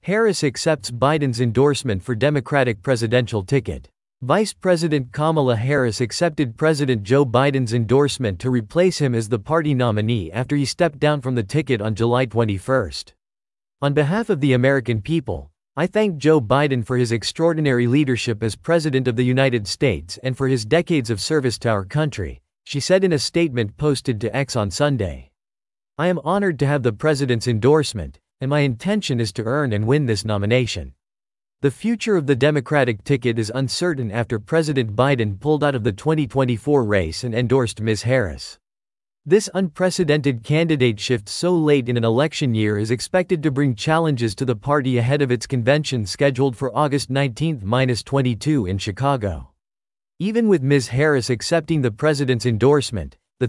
Harris accepts Biden's endorsement for Democratic presidential ticket. Vice President Kamala Harris accepted President Joe Biden's endorsement to replace him as the party nominee after he stepped down from the ticket on July 21. On behalf of the American people, I thank Joe Biden for his extraordinary leadership as President of the United States and for his decades of service to our country, she said in a statement posted to X on Sunday. I am honored to have the President's endorsement, and my intention is to earn and win this nomination. The future of the Democratic ticket is uncertain after President Biden pulled out of the 2024 race and endorsed Ms. Harris. This unprecedented candidate shift so late in an election year is expected to bring challenges to the party ahead of its convention scheduled for August 19-22 in Chicago. Even with Ms. Harris accepting the president's endorsement, the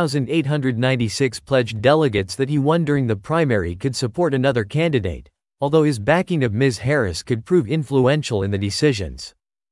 3,896 pledged delegates that he won during the primary could support another candidate, although his backing of Ms. Harris could prove influential in the decisions.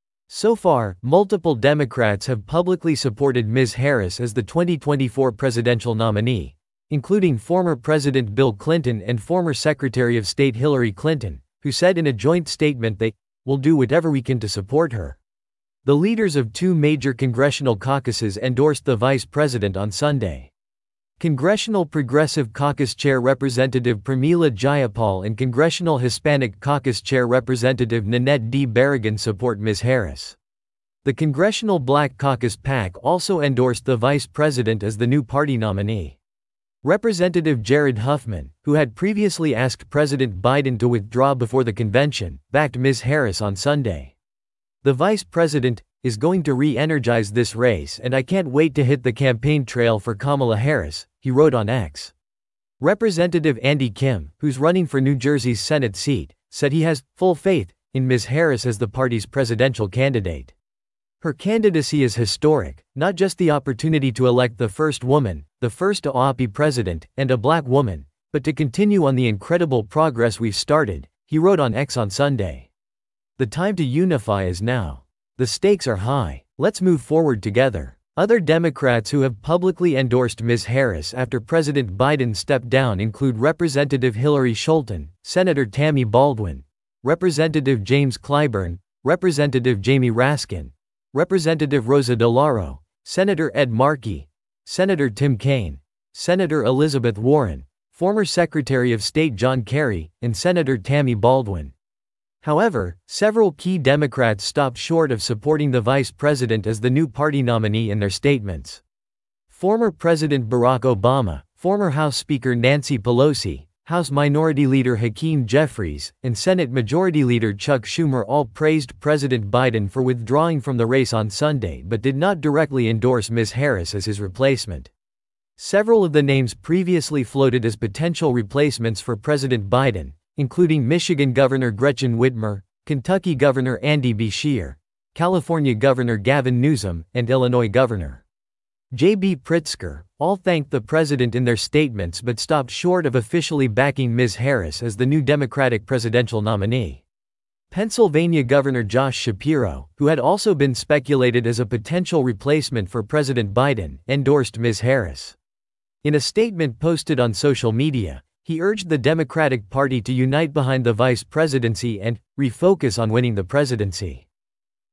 So far, multiple Democrats have publicly supported Ms. Harris as the 2024 presidential nominee, including former President Bill Clinton and former Secretary of State Hillary Clinton, who said in a joint statement they will do whatever we can to support her. The leaders of two major congressional caucuses endorsed the vice president on Sunday. Congressional Progressive Caucus Chair Representative Pramila Jayapal and Congressional Hispanic Caucus Chair Representative Nanette D. Barragan support Ms. Harris. The Congressional Black Caucus PAC also endorsed the vice president as the new party nominee. Representative Jared Huffman, who had previously asked President Biden to withdraw before the convention, backed Ms. Harris on Sunday. The vice president is going to re-energize this race and I can't wait to hit the campaign trail for Kamala Harris, he wrote on X. Representative Andy Kim, who's running for New Jersey's Senate seat, said he has full faith in Ms. Harris as the party's presidential candidate. Her candidacy is historic, not just the opportunity to elect the first woman, the first AOP president, and a black woman, but to continue on the incredible progress we've started, he wrote on X on Sunday. The time to unify is now. The stakes are high. Let's move forward together. Other Democrats who have publicly endorsed Ms. Harris after President Biden stepped down include Representative Hillary Scholten, Senator Tammy Baldwin, Representative James Clyburn, Representative Jamie Raskin, Representative Rosa DeLauro, Senator Ed Markey, Senator Tim Kaine, Senator Elizabeth Warren, former Secretary of State John Kerry, and Senator Tammy Baldwin. However, several key Democrats stopped short of supporting the vice president as the new party nominee in their statements. Former President Barack Obama, former House Speaker Nancy Pelosi, House Minority Leader Hakeem Jeffries, and Senate Majority Leader Chuck Schumer all praised President Biden for withdrawing from the race on Sunday but did not directly endorse Ms. Harris as his replacement. Several of the names previously floated as potential replacements for President Biden, including Michigan Governor Gretchen Whitmer, Kentucky Governor Andy Beshear, California Governor Gavin Newsom, and Illinois Governor J.B. Pritzker, all thanked the president in their statements but stopped short of officially backing Ms. Harris as the new Democratic presidential nominee. Pennsylvania Governor Josh Shapiro, who had also been speculated as a potential replacement for President Biden, endorsed Ms. Harris. In a statement posted on social media, he urged the Democratic Party to unite behind the vice presidency and refocus on winning the presidency.